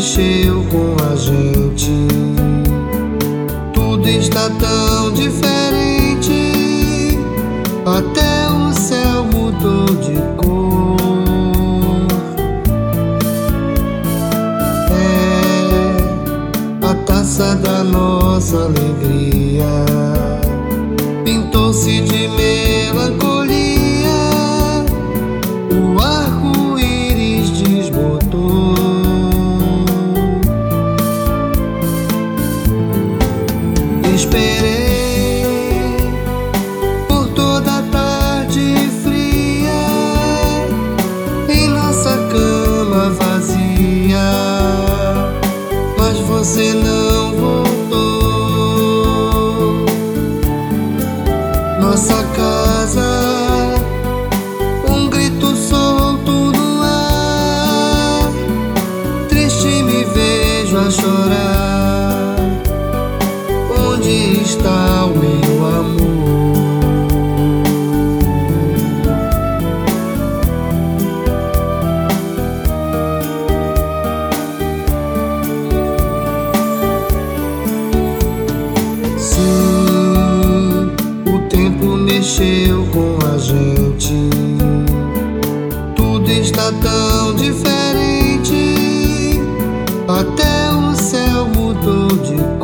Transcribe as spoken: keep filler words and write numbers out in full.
mexeu com a gente. Tudo está tão diferente, até o céu mudou de cor. É a taça da nossa alegria pintou-se de melancolia. O arco-íris desbotou. Esperei por toda a tarde fria em nossa cama vazia, mas você não voltou. Nossa casa, um grito solto no ar, triste me vejo a chorar. Onde está o meu amor? Sim, o tempo mexeu com a gente. Tudo está tão diferente, até o céu mudou de cor.